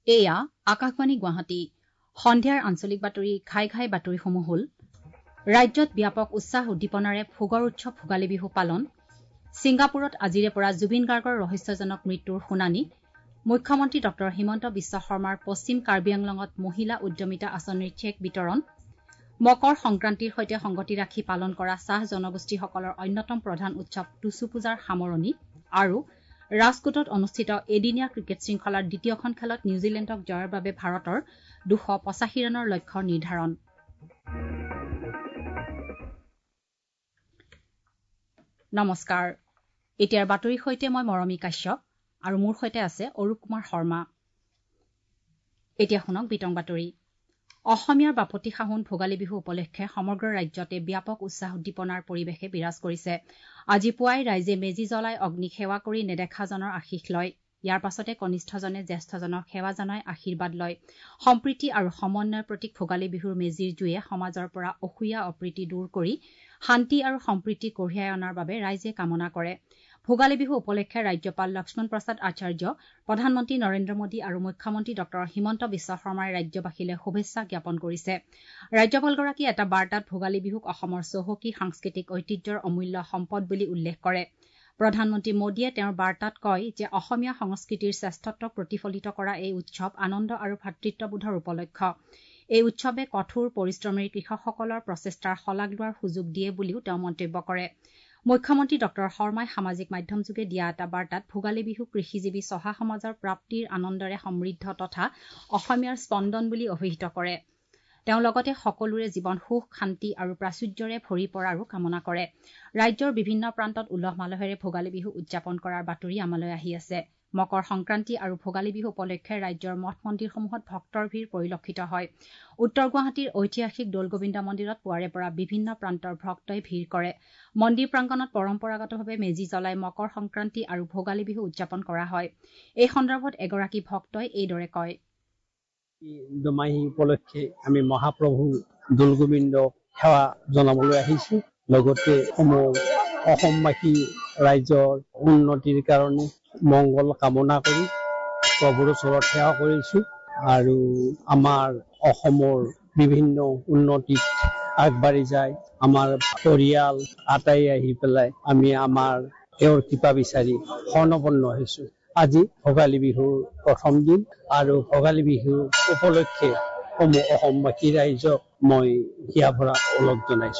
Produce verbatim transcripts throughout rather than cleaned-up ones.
এয়া আকাশবাণী গুৱাহাটী সন্ধিয়াৰ আঞ্চলিক বাতৰি ঘাই ঘাই বাতৰিসমূহ হ'ল ৰাজ্যত ব্যাপক উৎসাহ উদ্দীপনাৰে ভোগৰ উৎসৱ ভোগালী বিহু পালন ছিংগাপুৰত আজিৰে পৰা জুবিন গাৰ্গৰ ৰহস্যজনক মৃত্যুৰ শুনানি মুখ্যমন্ত্ৰী ডঃ হিমন্ত বিশ্ব শৰ্মাৰ পশ্চিম কাৰ্বি আংলঙত মহিলা উদ্যমিতা আঁচনিৰ চেক বিতৰণ মকৰ সংক্ৰান্তিৰ সৈতে সংগতি ৰাখি পালন কৰা চাহ জনগোষ্ঠীসকলৰ অন্যতম প্ৰধান উৎসৱ টুচু পূজাৰ সামৰণি আৰু ৰাজকোটত অনুষ্ঠিত এদিনীয়া ক্ৰিকেট শৃংখলাৰ দ্বিতীয়খন খেলত নিউজিলেণ্ডক জয়ৰ বাবে ভাৰতৰ দুশ পঁচাশী ৰানৰ লক্ষ্য নিৰ্ধাৰণ নমস্কাৰ এতিয়াৰ বাতৰিৰ সৈতে মই মৰমী কাশ্যপ আৰু মোৰ সৈতে আছে অৰূপ কুমাৰ শৰ্মা এতিয়া শুনক বিতং বাতৰি অসমীয়াৰ বাপতি সাহোন ভোগালী বিহু উপলক্ষে সমগ্ৰ ৰাজ্যতে ব্যাপক উৎসাহ উদ্দীপনাৰ পৰিৱেশে বিৰাজ কৰিছে আজি পুৱাই ৰাইজে মেজি জ্বলাই অগ্নিক সেৱা কৰি নেদেখাজনৰ আশীষ লয় ইয়াৰ পাছতে কনিষ্ঠজনে জ্যেষ্ঠজনক সেৱা জনাই আশীৰ্বাদ লয় সম্প্ৰীতি আৰু সমন্বয়ৰ প্ৰতীক ভোগালী বিহুৰ মেজিৰ জুয়ে সমাজৰ পৰা অসূয়া অপ্ৰীতি দূৰ কৰি শান্তি আৰু সম্প্ৰীতি কঢ়িয়াই অনাৰ বাবে ৰাইজে কামনা কৰে ভোগালী বিহু উপলক্ষে ৰাজ্যপাল লক্ষ্মণ প্ৰসাদ আচাৰ্য প্ৰধানমন্ত্ৰী নৰেন্দ্ৰ মোদী আৰু মুখ্যমন্ত্ৰী ডঃ হিমন্ত বিশ্ব শৰ্মাই ৰাজ্যবাসীলৈ শুভেচ্ছা জ্ঞাপন কৰিছে ৰাজ্যপালগৰাকীয়ে এটা বাৰ্তাত ভোগালী বিহুক অসমৰ চহকী সাংস্কৃতিক ঐতিহ্যৰ অমূল্য সম্পদ বুলি উল্লেখ কৰে প্ৰধানমন্ত্ৰী মোদীয়ে তেওঁৰ বাৰ্তাত কয় যে অসমীয়া সংস্কৃতিৰ শ্ৰেষ্ঠত্বক প্ৰতিফলিত কৰা এই উৎসৱ আনন্দ আৰু ভাতৃত্ববোধৰ উপলক্ষ এই উৎসৱে কঠোৰ পৰিশ্ৰমী কৃষকসকলৰ প্ৰচেষ্টাৰ শলাগ লোৱাৰ সুযোগ দিয়ে বুলিও তেওঁ মন্তব্য কৰে মুখ্যমন্ত্ৰী ডঃ শৰ্মাই সামাজিক মাধ্যমযোগে দিয়া এটা বাৰ্তাত ভোগালী বিহু কৃষিজীৱী চহা সমাজৰ প্ৰাপ্তিৰ আনন্দৰে সমৃদ্ধ তথা অসমীয়াৰ স্পন্দন বুলি অভিহিত কৰে তেওঁ লগতে সকলোৰে জীৱন সুখ শান্তি আৰু প্ৰাচুৰ্যৰে ভৰি পৰাৰো কামনা কৰে ৰাজ্যৰ বিভিন্ন প্ৰান্তত উলহ মালহেৰে ভোগালী বিহু উদযাপন কৰাৰ বাতৰি আমালৈ আহি আছে মকৰ সংক্ৰান্তি আৰু ভোগালী বিহু উপলক্ষে ৰাজ্যৰ মঠ মন্দিৰসমূহত ভক্তৰ ভিৰ পৰিলক্ষিত হয় উত্তৰ গুৱাহাটীৰ ঐতিহাসিক দৌলগোবিন্দ মন্দিৰত পুৱাৰে পৰা বিভিন্ন প্ৰান্তৰ ভক্তই ভিৰ কৰে মন্দিৰ প্ৰাংগণত পৰম্পৰাগতভাৱে মেজি জ্বলাই মকৰ সংক্ৰান্তি আৰু ভোগালী বিহু উদযাপন কৰা হয় এই সন্দৰ্ভত এগৰাকী ভক্তই এইদৰে কয় দমাহী উপলক্ষে আমি মহাপ্ৰভু দৌলগোবিন্দ সেৱা জনাবলৈ আহিছো লগতে সমূহ অসমবাসী ৰাইজৰ উন্নতিৰ কাৰণে মংগল কামনা কৰি প্ৰভুৰ ওচৰত সেৱা কৰিছো আৰু আমাৰ অসমৰ বিভিন্ন উন্নতিত আগবাঢ়ি যায় আমাৰ পৰিয়াল আটাই আহি পেলাই আমি আমাৰ তেওঁৰ কৃপা বিচাৰি শৰণাপন্ন হৈছো আজি ভোগালী বিহুৰ প্ৰথম দিন আৰু ভোগালী বিহু উপলক্ষে সমূহ অসমবাসী ৰাইজক মই হিয়া ভৰা ওলগ জনাইছো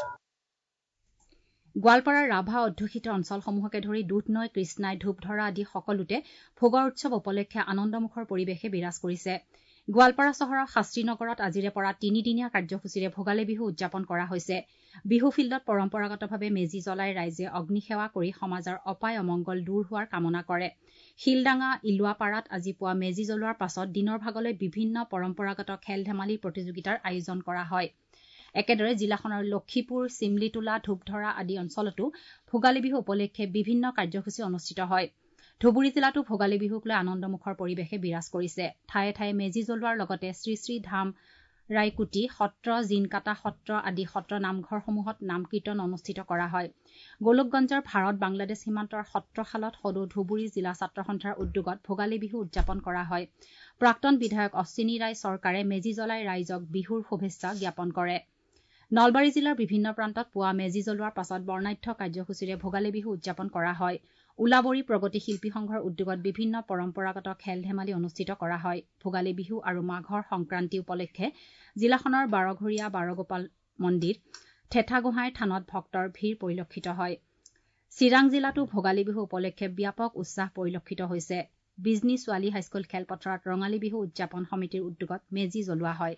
গোৱালপাৰাৰ ৰাভা অধ্যুষিত অঞ্চলসমূহকে ধৰি দুধনৈ কৃষ্ণাই ধূপধৰা আদি সকলোতে ভোগৰ উৎসৱ উপলক্ষে আনন্দমুখৰ পৰিৱেশে বিৰাজ কৰিছে গোৱালপাৰা চহৰৰ শাস্ত্ৰী নগৰত আজিৰে পৰা তিনিদিনীয়া কাৰ্যসূচীৰে ভোগালী বিহু উদযাপন কৰা হৈছে বিহু ফিল্ডত পৰম্পৰাগতভাৱে মেজি জ্বলাই ৰাইজে অগ্নিসেৱা কৰি সমাজৰ অপায় অমংগল দূৰ হোৱাৰ কামনা কৰে শিলডাঙা ইলুৱাপাৰাত আজি পুৱা মেজি জ্বলোৱাৰ পাছত দিনৰ ভাগলৈ বিভিন্ন পৰম্পৰাগত খেল ধেমালি প্ৰতিযোগিতাৰ আয়োজন কৰা হয় একেদৰে জিলাখনৰ লক্ষীপুৰ চিমলিতোলা ধূপধৰা আদি অঞ্চলতো ভোগালী বিহু উপলক্ষে বিভিন্ন কাৰ্যসূচী অনুষ্ঠিত হয় ধুবুৰী জিলাতো ভোগালী বিহুক লৈ আনন্দমুখৰ পৰিৱেশে বিৰাজ কৰিছে ঠায়ে ঠায়ে মেজি জ্বলোৱাৰ লগতে শ্ৰী শ্ৰী ধাম ৰায়কুটি সত্ৰ জিনকাটা সত্ৰ আদি সত্ৰ নামঘৰসমূহত নাম কীৰ্তন অনুষ্ঠিত কৰা হয় গোলকগঞ্জৰ ভাৰত বাংলাদেশ সীমান্তৰ সত্ৰশালত সদৌ ধুবুৰী জিলা ছাত্ৰ সন্থাৰ উদ্যোগত ভোগালী বিহু উদযাপন কৰা হয় প্ৰাক্তন বিধায়ক অশ্বিনী ৰায় চৰকাৰে মেজি জ্বলাই ৰাইজক বিহুৰ শুভেচ্ছা জ্ঞাপন কৰে নলবাৰী জিলাৰ বিভিন্ন প্ৰান্তত পুৱা মেজি জ্বলোৱাৰ পাছত বৰ্ণাঢ্য কাৰ্যসূচীৰে ভোগালী বিহু উদযাপন কৰা হয় উলাবৰী প্ৰগতি শিল্পী সংঘৰ উদ্যোগত বিভিন্ন পৰম্পৰাগত খেল ধেমালি অনুষ্ঠিত কৰা হয় ভোগালী বিহু আৰু মাঘৰ সংক্ৰান্তি উপলক্ষে জিলাখনৰ বাৰঘৰীয়া বাৰগোপাল মন্দিৰ থেঠাগোহাঁইৰ থানত ভক্তৰ ভিৰ পৰিলক্ষিত হয় চিৰাং জিলাতো ভোগালী বিহু উপলক্ষে ব্যাপক উৎসাহ পৰিলক্ষিত হৈছে বিজনী ছোৱালী হাইস্কুল খেলপথাৰত ৰঙালী বিহু উদযাপন সমিতিৰ উদ্যোগত মেজি জ্বলোৱা হয়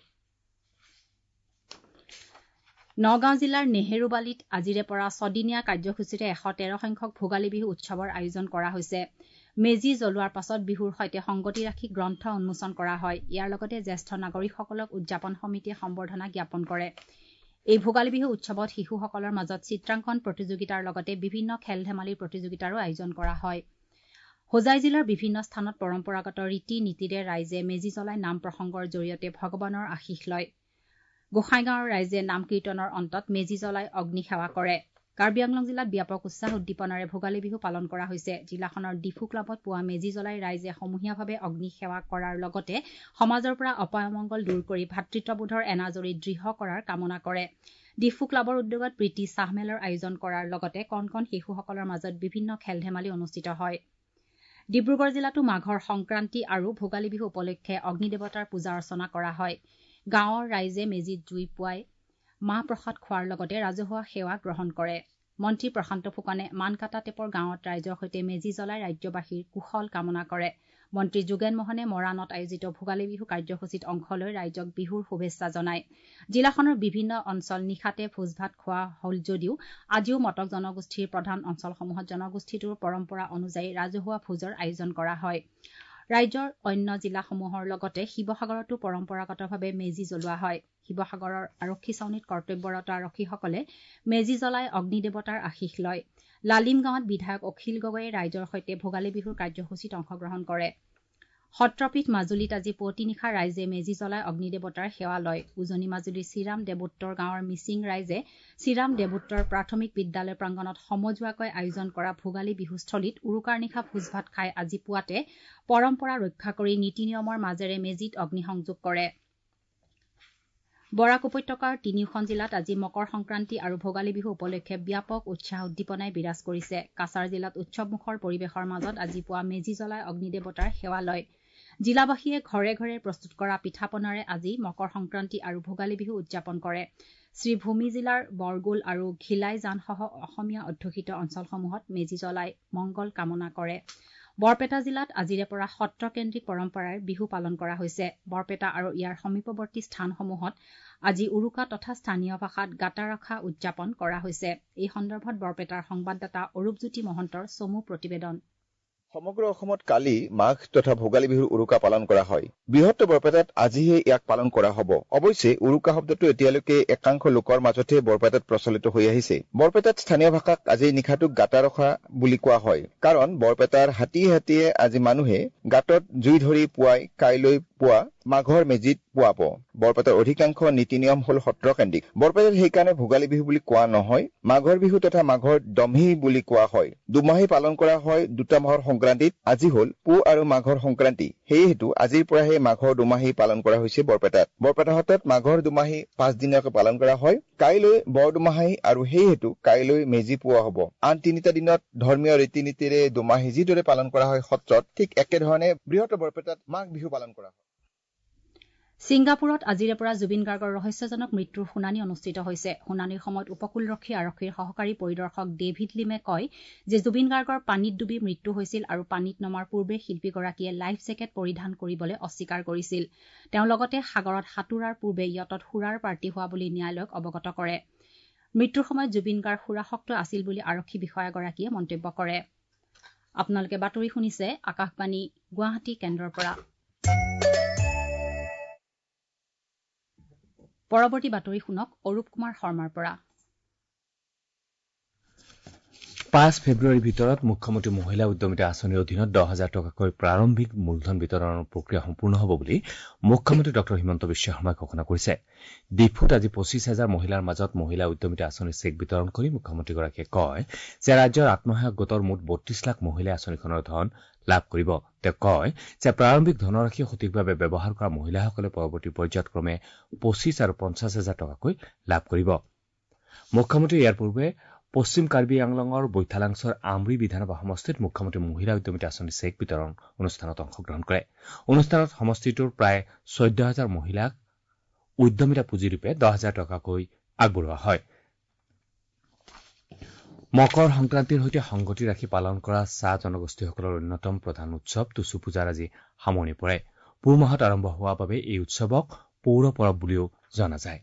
নগাঁও জিলাৰ নেহেৰুবালিত আজিৰে পৰা ছদিনীয়া কাৰ্যসূচীৰে এশ তেৰ সংখ্যক ভোগালী বিহু উৎসৱৰ আয়োজন কৰা হৈছে মেজি জ্বলোৱাৰ পাছত বিহুৰ সৈতে সংগতি ৰাখি গ্ৰন্থ উন্মোচন কৰা হয় ইয়াৰ লগতে জ্যেষ্ঠ নাগৰিকসকলক উদযাপন সমিতিয়ে সম্বৰ্ধনা জ্ঞাপন কৰে এই ভোগালী বিহু উৎসৱত শিশুসকলৰ মাজত চিত্ৰাংকন প্ৰতিযোগিতাৰ লগতে বিভিন্ন খেল ধেমালিৰ প্ৰতিযোগিতাৰো আয়োজন কৰা হয় হোজাই জিলাৰ বিভিন্ন স্থানত পৰম্পৰাগত ৰীতি নীতিৰে ৰাইজে মেজি জ্বলাই নাম প্ৰসংগৰ জৰিয়তে ভগৱানৰ আশীষ লয় গোসাইগাঁৱৰ ৰাইজে নাম কীৰ্তনৰ অন্তত মেজি জ্বলাই অগ্নি সেৱা কৰে কাৰ্বি আংলং জিলাত ব্যাপক উৎসাহ উদ্দীপনাৰে ভোগালী বিহু পালন কৰা হৈছে। জিলাখনৰ ডিফু ক্লাবত পুৱা মেজি জ্বলাই ৰাইজে সমূহীয়াভাৱে অগ্নি সেৱা কৰাৰ লগতে সমাজৰ পৰা অপায়মংগল দূৰ কৰি ভাতৃত্ববোধৰ এনাজৰী দৃঢ় কৰাৰ কামনা কৰে। ডিফু ক্লাবৰ উদ্যোগত প্ৰীতি চাহমেলৰ আয়োজন কৰাৰ লগতে কণ কণ শিশুসকলৰ মাজত বিভিন্ন খেল ধেমালি অনুষ্ঠিত হয়। ডিব্ৰুগড় জিলাতো মাঘৰ সংক্ৰান্তি আৰু ভোগালী বিহু উপলক্ষে অগ্নিদেৱতাৰ পূজা অৰ্চনা কৰা হয়। গাঁৱৰ ৰাইজে মেজিত জুই পুৱাই মাহ প্ৰসাদ খোৱাৰ লগতে ৰাজহুৱা সেৱা গ্ৰহণ কৰে। মন্ত্ৰী প্ৰশান্ত ফুকনে মানকাটা টেপৰ গাঁৱত ৰাইজৰ সৈতে মেজি জ্বলাই ৰাজ্যবাসীৰ কুশল কামনা কৰে। মন্ত্ৰী যোগেন মোহনে মৰাণত আয়োজিত ভোগালী বিহু কাৰ্যসূচীত অংশ লৈ ৰাইজক বিহুৰ শুভেচ্ছা জনায়। জিলাখনৰ বিভিন্ন অঞ্চল নিশাতে ভোজ ভাত খোৱা হ'ল যদিও আজিও মটক জনগোষ্ঠীৰ প্ৰধান অঞ্চলসমূহত জনগোষ্ঠীটোৰ পৰম্পৰা অনুযায়ী ৰাজহুৱা ভোজৰ আয়োজন কৰা হয়। ৰাজ্যৰ অন্য জিলাসমূহৰ লগতে শিৱসাগৰতো পৰম্পৰাগতভাৱে মেজি জ্বলোৱা হয়। শিৱসাগৰৰ আৰক্ষী ছাউনীত কৰ্তব্যৰত আৰক্ষীসকলে মেজি জ্বলাই অগ্নিদেৱতাৰ আশীষ লয়। লালিম গাঁৱত বিধায়ক অখিল গগৈয়ে ৰাইজৰ সৈতে ভোগালী বিহুৰ কাৰ্যসূচীত অংশগ্ৰহণ কৰে। সত্ৰপীঠ মাজুলীত আজি পুৱতি নিশা ৰাইজে মেজি জ্বলাই অগ্নিদেৱতাৰ সেৱা লয়। উজনি মাজুলীৰ শ্ৰীৰাম দেৱোত্তৰ গাঁৱৰ মিচিং ৰাইজে শ্ৰীৰাম দেৱোত্তৰ প্ৰাথমিক বিদ্যালয় প্ৰাংগণত সমজুৱাকৈ আয়োজন কৰা ভোগালী বিহুস্থলীত উৰুকাৰ নিশা ভোজ ভাত খাই আজি পুৱাতে পৰম্পৰা ৰক্ষা কৰি নীতি নিয়মৰ মাজেৰে মেজিত অগ্নিসংযোগ কৰে। বৰাক উপত্যকাৰ তিনিওখন জিলাত আজি মকৰ সংক্ৰান্তি আৰু ভোগালী বিহু উপলক্ষে ব্যাপক উৎসাহ উদ্দীপনাই বিৰাজ কৰিছে। কাছাৰ জিলাত উৎসৱমুখৰ পৰিৱেশৰ মাজত আজি পুৱা মেজি জ্বলাই অগ্নিদেৱতাৰ সেৱা লয়। জিলাবাসীয়ে ঘৰে ঘৰে প্ৰস্তুত কৰা পিঠা পনাৰে আজি মকৰ সংক্ৰান্তি আৰু ভোগালী বিহু উদযাপন কৰে। শ্ৰীভূমি জিলাৰ বৰগুল আৰু ঘিলাইজানসহ অসমীয়া অধ্যুষিত অঞ্চলসমূহত মেজি জ্বলাই মংগল কামনা কৰে। বৰপেটা জিলাত আজিৰে পৰা সত্ৰকেন্দ্ৰিক পৰম্পৰাৰে বিহু পালন কৰা হৈছে। বৰপেটা আৰু ইয়াৰ সমীপৱৰ্তী স্থানসমূহত আজি উৰুকা তথা স্থানীয় ভাষাত গাটাৰখা উদযাপন কৰা হৈছে। এই সন্দৰ্ভত বৰপেটাৰ সংবাদদাতা অৰূপজ্যোতি মহন্তৰ চমু প্ৰতিবেদন। সমগ্ৰ অসমত কালি মাঘ তথা ভোগালী বিহুৰ উৰুকা পালন কৰা হয়। বৃহৎ বৰপেটাত আজিহে ইয়াক পালন কৰা হ'ব। অৱশ্যে উৰুকা শব্দটো এতিয়ালৈকে একাংশ লোকৰ মাজতহে বৰপেটাত প্ৰচলিত হৈ আহিছে। বৰপেটাত স্থানীয় ভাষাত আজিৰ নিশাটোক গাঁতাৰখা বুলি কোৱা হয়। কাৰণ বৰপেটাৰ হাতীয়ে হাতীয়ে আজি মানুহে গাঁতত জুই ধৰি পুৱাই কাইলৈ পুৱা মাঘৰ মেজিত পুৱাব। বৰপেটাৰ অধিকাংশ নীতি নিয়ম হল সত্ৰকেন্দ্ৰিক। বৰপেটাত সেইকাৰণে ভোগালী বিহু বুলি কোৱা নহয়, মাঘৰ বিহু তথা মাঘৰ দমহি বুলি কোৱা হয়। দুমাহী পালন কৰা হয় দুটা মাহৰ সংক্ৰান্তিত। আজি হল পুহ আৰু মাঘৰ সংক্ৰান্তি। সেয়েহেতু আজিৰ পৰাহে মাঘৰ দুমাহী পালন কৰা হৈছে বৰপেটাত। বৰপেটা সত্ৰত মাঘৰ দুমাহী পাঁচদিনীয়াকৈ পালন কৰা হয়। কাইলৈ বৰ দুমাহী আৰু সেয়েহেতু কাইলৈ মেজি পুৱা হ'ব। আন তিনিটা দিনত ধৰ্মীয় ৰীতি নীতিৰে দুমাহী যিদৰে পালন কৰা হয় সত্ৰত, ঠিক একেধৰণে বৃহৎ বৰপেটাত মাঘ বিহু পালন কৰা হয়। ছিংগাপুৰত আজিৰে পৰা জুবিন গাৰ্গৰ ৰহস্যজনক মৃত্যুৰ শুনানি অনুষ্ঠিত হৈছে। শুনানিৰ সময়ত উপকূলৰক্ষী আৰক্ষীৰ সহকাৰী পৰিদৰ্শক ডেভিড লিমে কয় যে জুবিন গাৰ্গৰ পানীত ডুবি মৃত্যু হৈছিল আৰু পানীত নমাৰ পূৰ্বে শিল্পীগৰাকীয়ে লাইফ জেকেট পৰিধান কৰিবলৈ অস্বীকাৰ কৰিছিল। তেওঁ লগতে সাগৰত সাঁতোৰাৰ পূৰ্বে য়টত সুৰাৰ পাৰ্টি হোৱা বুলি ন্যায়ালয়ক অৱগত কৰে। মৃত্যুৰ সময়ত জুবিন গাৰ্গ সুৰাসক্ত আছিল বুলি আৰক্ষী বিষয়াগৰাকীয়ে মন্তব্য কৰে। আপোনালোকে বাতৰি শুনিছে আকাশবাণী গুৱাহাটী কেন্দ্ৰৰ পৰা। পৰৱৰ্তী বাতৰি শুনক অৰূপ কুমাৰ শৰ্মাৰ পৰা। পাঁচ ফেব্ৰুৱাৰীৰ ভিতৰত মুখ্যমন্ত্ৰী মহিলা উদ্যমিতা আঁচনিৰ অধীনত দহ হাজাৰ টকাকৈ প্ৰাৰম্ভিক মূলধন বিতৰণৰ প্ৰক্ৰিয়া সম্পূৰ্ণ হ'ব বুলি মুখ্যমন্ত্ৰী ডঃ হিমন্ত বিশ্ব শৰ্মাই ঘোষণা কৰিছে। ডিফুত আজি পঁচিছ হাজাৰ মহিলাৰ মাজত মহিলা উদ্যমিতা আঁচনিৰ চেক বিতৰণ কৰি মুখ্যমন্ত্ৰীগৰাকীয়ে কয় যে ৰাজ্যৰ আত্মসহায়ক গোটৰ মুঠ বত্ৰিশ লাখ মহিলাই আঁচনিখনৰ ধন লাভ কৰিব। তেওঁ কয় যে প্ৰাৰম্ভিক ধনৰাশি সঠিকভাৱে ব্যৱহাৰ কৰা মহিলাসকলে পৰৱৰ্তী পৰ্যায়ত ক্ৰমে পঁচিছ আৰু পঞ্চাছ হাজাৰ টকাকৈ লাভ কৰিব। মুখ্যমন্ত্ৰীয়ে ইয়াৰ পূৰ্বে পশ্চিম কাৰ্বি আংলঙৰ বৈথালাংছৰ আমৰি বিধানসভা সমষ্টিত মুখ্যমন্ত্ৰী মহিলা উদ্যমিতা আঁচনিৰ চেক বিতৰণ অনুষ্ঠানত অংশগ্ৰহণ কৰে। অনুষ্ঠানত সমষ্টিটোৰ প্ৰায় চৈধ্য হাজাৰ মহিলাক উদ্যমিতা পুঁজিৰূপে দহ হাজাৰ টকাকৈ আগবঢ়োৱা হয়। মকৰ সংক্ৰান্তিৰ সৈতে সংগতি ৰাখি পালন কৰা চাহ জনগোষ্ঠীসকলৰ অন্যতম প্ৰধান উৎসৱ টুচু পূজাৰ আজি সামৰণি পৰে। পুহ মাহত আৰম্ভ হোৱা বাবে এই উৎসৱক পৌৰ পৰব বুলিও জনা যায়।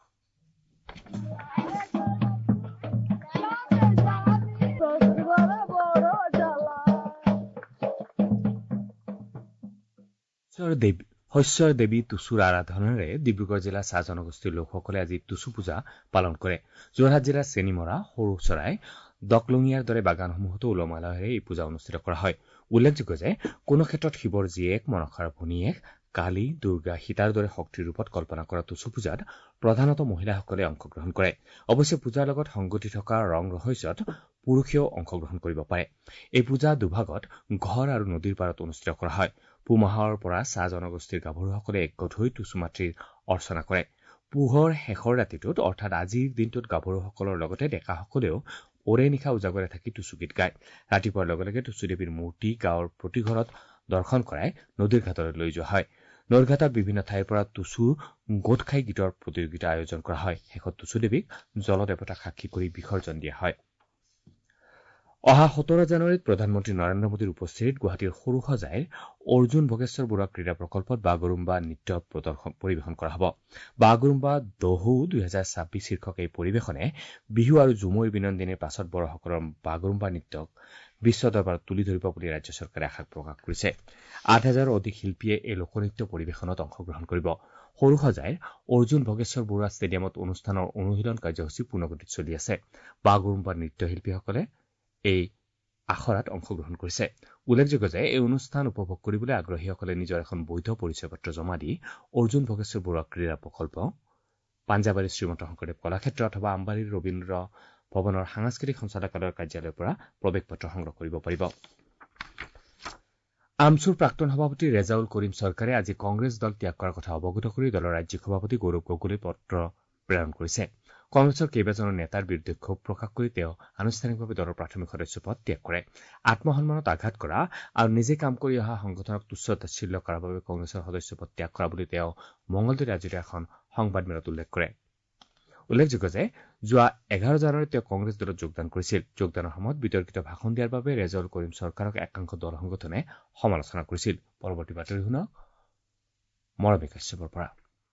শস্যৰ দেৱী টুচুৰ আৰাধনাৰে ডিব্ৰুগড় জিলাৰ চাহ জনগোষ্ঠীৰ লোকসকলে আজি টুচু পূজা পালন কৰে। যোৰহাট জিলাৰ চেনিমৰা, সৰু চৰাই, দকলঙিয়াৰ দৰে বাগানসমূহতো উলহ মালহেৰে এই পূজা অনুষ্ঠিত কৰা হয়। উল্লেখযোগ্য যে কোনো ক্ষেত্ৰত শিৱৰ জীয়েক, মনসাৰ ভনীয়েক, কালী, দুৰ্গা, সীতাৰ দৰে শক্তিৰ ৰূপত কল্পনা কৰা টুচু পূজাত প্ৰধানতঃ মহিলাসকলে অংশগ্ৰহণ কৰে। অৱশ্যে পূজাৰ লগত সংগতি থকা ৰং ৰহস্যত পুৰুষেও অংশগ্ৰহণ কৰিব পাৰে। এই পূজা দুভাগত ঘৰ আৰু নদীৰ পাৰত অনুষ্ঠিত কৰা হয়। পুহ মাহৰ পৰা চাহ জনগোষ্ঠীৰ গাভৰুসকলে একগোট হৈ টুচু মাতৃৰ অৰ্চনা কৰে। পুহৰ শেষৰ ৰাতিটোত অৰ্থাৎ আজিৰ দিনটোত গাভৰুসকলৰ লগতে ডেকাসকলেও ওৰে নিশা উজাগৰে থাকি টুচু গীত গায়। ৰাতিপুৱাৰ লগে লগে টুচু দেৱীৰ মূৰ্তি গাঁৱৰ প্ৰতি ঘৰত দৰ্শন কৰাই নদীৰ ঘাটলৈ লৈ যোৱা হয়। নৈৰ ঘাটত বিভিন্ন ঠাইৰ পৰা টুচু গোট খাই গীতৰ প্ৰতিযোগিতা আয়োজন কৰা হয়। শেষত টুচু দেৱীক জলদেৱতাক সাক্ষী কৰি বিসৰ্জন দিয়া হয়। অহা সোতৰ জানুৱাৰীত প্ৰধানমন্ত্ৰী নৰেন্দ্ৰ মোদীৰ উপস্থিতিত গুৱাহাটীৰ সৰুসজাইৰ অৰ্জুন ভোগেশ্বৰ বৰুৱা ক্ৰীড়া প্ৰকল্পত বাগৰুম্বা নৃত্য প্ৰদৰ্শন পৰিৱেশন কৰা হ'ব। বাগৰুম্বা দহু দুহেজাৰ ছাব্বিছ শীৰ্ষক এই পৰিৱেশনে বিহু আৰু ঝুমুৰ বিনন্দিনীৰ পাছত বড়োসকলৰ বাগৰুম্বা নৃত্যক বিশ্ব দৰবাৰত তুলি ধৰিব বুলি ৰাজ্য চৰকাৰে আশা প্ৰকাশ কৰিছে। আঠ হাজাৰৰ অধিক শিল্পীয়ে এই লোকনৃত্য পৰিৱেশনত অংশগ্ৰহণ কৰিব। সৰুসজাইৰ অৰ্জুন ভোগেশ্বৰ বৰুৱা ষ্টেডিয়ামত অনুষ্ঠানৰ অনুশীলন কাৰ্যসূচী পূৰ্ণগতিত চলি আছে। বাগৰুম্বা নৃত্যশিল্পীসকলে এই আখৰাত অংশগ্ৰহণ কৰিছে। উল্লেখযোগ্য যে এই অনুষ্ঠান উপভোগ কৰিবলৈ আগ্ৰহীসকলে নিজৰ এখন বৈধ পৰিচয় পত্ৰ জমা দি অৰ্জুন ভোগেশ্বৰ বৰুৱা ক্ৰীড়া প্ৰকল্প, পাঞ্জাৱাৰীৰ শ্ৰীমন্ত শংকৰদেৱ কলাক্ষেত্ৰ অথবা আম্বাৰীৰ ৰবীন্দ্ৰ ভৱনৰ সাংস্কৃতিক সঞ্চালকালয়ৰ কাৰ্যালয়ৰ পৰা প্ৰৱেশ পত্ৰ সংগ্ৰহ কৰিব পাৰিব। আমছুৰ প্ৰাক্তন সভাপতি ৰেজাউল কৰিম চৰকাৰে আজি কংগ্ৰেছ দল ত্যাগ কৰাৰ কথা অৱগত কৰি দলৰ ৰাজ্যিক সভাপতি গৌৰৱ গগৈলৈ পত্ৰ প্ৰেৰণ কৰিছে। কংগ্ৰেছৰ কেইবাজনো নেতাৰ বিৰুদ্ধে ক্ষোভ প্ৰকাশ কৰি তেওঁ আনুষ্ঠানিকভাৱে দলৰ প্ৰাথমিক সদস্য পদ ত্যাগ কৰে। আত্মসন্মানত আঘাত কৰা আৰু নিজে কাম কৰি অহা সংগঠনক তুচ্ছ তাচ্ছিল্য কৰাৰ বাবে কংগ্ৰেছৰ সদস্য পদ ত্যাগ কৰা বুলি তেওঁ মঙলদৈত আয়োজিত এখন সংবাদমেলত উল্লেখ কৰে। উল্লেখযোগ্য যে যোৱা এঘাৰ জানুৱাৰীত তেওঁ কংগ্ৰেছ দলত যোগদান কৰিছিল। যোগদানৰ সময়ত বিতৰ্কিত ভাষণ দিয়াৰ বাবে ৰেজাউল কৰিম চৰকাৰক একাংশ দল সংগঠনে সমালোচনা কৰিছিল। পৰৱৰ্তী বাতৰি শুনক মৰমী কাশ্যপৰ পৰা।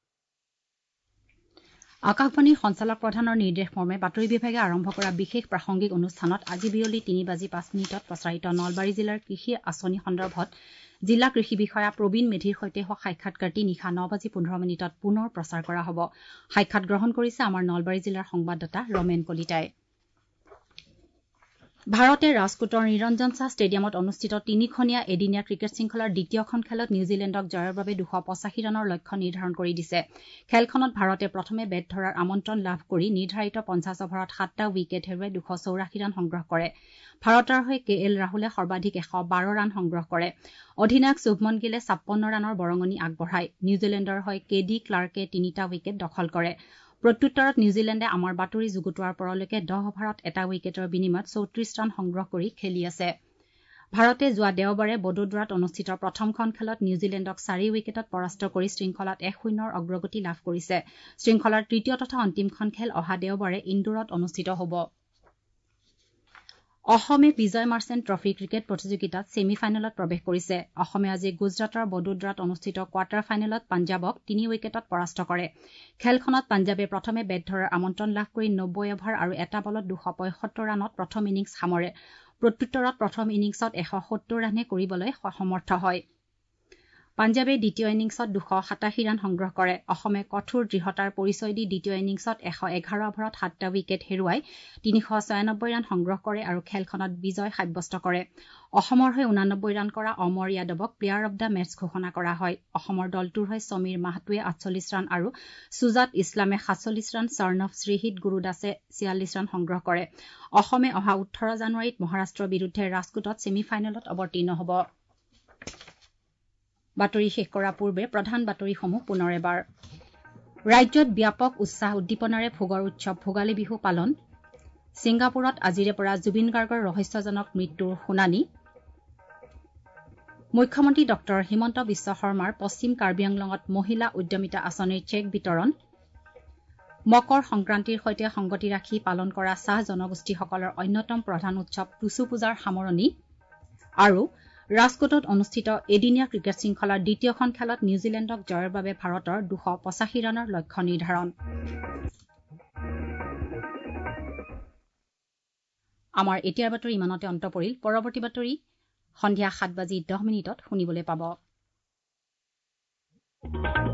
আকাশবাণীৰ সঞ্চালক প্ৰধানৰ নিৰ্দেশ মৰ্মে বাতৰি বিভাগে আৰম্ভ কৰা বিশেষ প্ৰাসংগিক অনুষ্ঠানত আজি বিয়লি তিনি বাজি পাঁচ মিনিটত প্ৰচাৰিত নলবাৰী জিলাৰ কৃষি আঁচনি সন্দৰ্ভত জিলা কৃষি বিষয়া প্ৰবীণ মেধিৰ সৈতে হোৱা সাক্ষাৎকাৰটি নিশা ন বাজি পোন্ধৰ মিনিটত পুনৰ প্ৰচাৰ কৰা হ'ব। সাক্ষাৎ গ্ৰহণ কৰিছে আমাৰ নলবাৰী জিলাৰ সংবাদদাতা ৰমেন কলিতাই। ভাৰতে ৰাজকোটৰ নিৰঞ্জন শ্বাহ ষ্টেডিয়ামত অনুষ্ঠিত তিনিখনীয়া এদিনীয়া ক্ৰিকেট শৃংখলাৰ দ্বিতীয়খন খেলত নিউজিলেণ্ডক জয়ৰ বাবে দুশ পঁচাশী ৰানৰ লক্ষ্য নিৰ্ধাৰণ কৰি দিছে। খেলখনত ভাৰতে প্ৰথমে বেট ধৰাৰ আমন্ত্ৰণ লাভ কৰি নিৰ্ধাৰিত পঞ্চাছ অভাৰত সাতটা উইকেট হেৰুৱাই দুশ চৌৰাশী ৰান সংগ্ৰহ কৰে। ভাৰতৰ হৈ কে এল ৰাহুলে সৰ্বাধিক এশ বাৰ ৰান সংগ্ৰহ কৰে। অধিনায়ক শুভমন গিলে ছাপন্ন ৰানৰ বৰঙণি আগবঢ়ায়। নিউজিলেণ্ডৰ হৈ কে ডি ক্লাৰ্কে তিনিটা উইকেট দখল কৰে। প্ৰত্যুত্তৰত নিউজিলেণ্ডে আমাৰ বাতৰি যুগুতোৱাৰ পৰলৈকে দহ অভাৰত এটা উইকেটৰ বিনিময়ত চৌত্ৰিশ ৰান সংগ্ৰহ কৰি খেলি আছে। ভাৰতে যোৱা দেওবাৰে বডোদৰাত অনুষ্ঠিত প্ৰথমখন খেলত নিউজিলেণ্ডক চাৰি উইকেটত পৰাস্ত কৰি শৃংখলাত এক শূন্যৰ অগ্ৰগতি লাভ কৰিছে। শৃংখলাৰ তৃতীয় তথা অন্তিমখন খেল অহা দেওবাৰে ইন্দোৰত অনুষ্ঠিত হ'ব। অসমে বিজয় মাৰ্চেণ্ট ট্ৰফী ক্ৰিকেট প্ৰতিযোগিতাত ছেমি ফাইনেলত প্ৰৱেশ কৰিছে। অসমে আজি গুজৰাটৰ বডোদৰাত অনুষ্ঠিত কোৱাৰ্টাৰ ফাইনেলত পাঞ্জাৱক তিনি উইকেটত পৰাস্ত কৰে। খেলখনত পাঞ্জাৱে প্ৰথমে বেট ধৰাৰ আমন্ত্ৰণ লাভ কৰি নব্বৈ অভাৰ আৰু এটা বলত দুশ পঁয়সত্তৰ ৰানত প্ৰথম ইনিংছ সামৰে। প্ৰত্যুত্তৰত প্ৰথম ইনিংছত এশ সত্তৰ ৰানহে কৰিবলৈ সমৰ্থ হয়। পাঞ্জাৱে দ্বিতীয় ইনিংছত দুশ সাতাশী ৰান সংগ্ৰহ কৰে। অসমে কঠোৰ দৃঢ়তাৰ পৰিচয় দি দ্বিতীয় ইনিংছত এশ এঘাৰ অভাৰত সাতটা উইকেট হেৰুৱাই তিনিশ ছয়ানব্বৈ ৰান সংগ্ৰহ কৰে আৰু খেলখনত বিজয় সাব্যস্ত কৰে। অসমৰ হৈ ঊনানব্বৈ ৰান কৰা অমৰ য়াদৱক প্লেয়াৰ অব দ্য মেচ ঘোষণা কৰা হয়। অসমৰ দলটোৰ হৈ সমীৰ মাহাতোৱে আঠচল্লিছ ৰান আৰু সুজাত ইছলামে সাতচল্লিছ ৰান, স্বৰ্ণভ শ্ৰীহিত গুৰুদাসে ছিয়াল্লিছ ৰান সংগ্ৰহ কৰে। অসমে অহা ওঠৰ জানুৱাৰীত মহাৰাষ্ট্ৰৰ বিৰুদ্ধে ৰাজকোটত ছেমি ফাইনেলত অৱতীৰ্ণ হ'ব। বাতৰি শেষ কৰাৰ পূৰ্বে প্ৰধান বাতৰিসমূহ পুনৰ এবাৰ। ৰাজ্যত ব্যাপক উৎসাহ উদ্দীপনাৰে ভোগৰ উৎসৱ ভোগালী বিহু পালন। ছিংগাপুৰত আজিৰে পৰা জুবিন গাৰ্গৰ ৰহস্যজনক মৃত্যুৰ শুনানি। মুখ্যমন্ত্ৰী ডঃ হিমন্ত বিশ্ব শৰ্মাৰ পশ্চিম কাৰ্বি আংলঙত মহিলা উদ্যমিতা আঁচনিৰ চেক বিতৰণ। মকৰ সংক্ৰান্তিৰ সৈতে সংগতি ৰাখি পালন কৰা চাহ জনগোষ্ঠীসকলৰ অন্যতম প্ৰধান উৎসৱ টুচু পূজাৰ সামৰণি। আৰু ৰাজকোটত অনুষ্ঠিত এদিনীয়া ক্ৰিকেট শৃংখলাৰ দ্বিতীয়খন খেলত নিউজিলেণ্ডক জয়ৰ বাবে ভাৰতৰ দুশ পঁচাশী ৰানৰ লক্ষ্য নিৰ্ধাৰণ। আমাৰ এতিয়াৰ বাতৰি ইমানতে অন্ত পৰিল। পৰৱৰ্তী বাতৰি সন্ধিয়া সাত বাজি দহ মিনিটত শুনিবলৈ পাব।